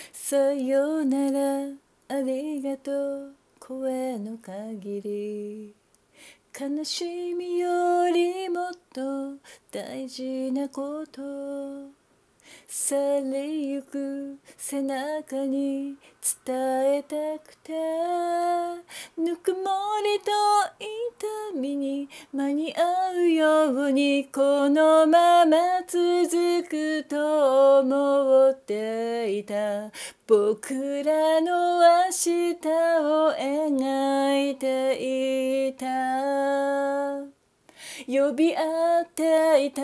さよならありがとう声の限り、悲しみよりもっと大事なこと、去りゆく背中に伝えたくて、ぬくもりと痛みに間に合うようにこのまま続くと思っていた。僕らの明日を描いていた。呼び合っていた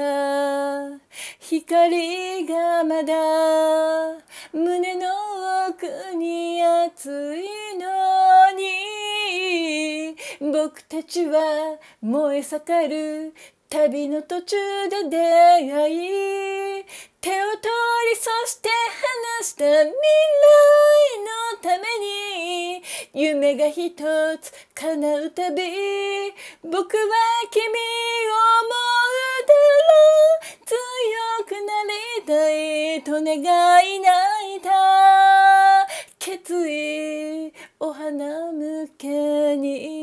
光がまだ胸の奥に熱いのに、僕たちは燃え盛る旅の途中で出会い、手を取りそして離した未来のために、夢が一つ叶うたび僕は君を思うだろう。強くなりたいと願い泣いた決意お花向けに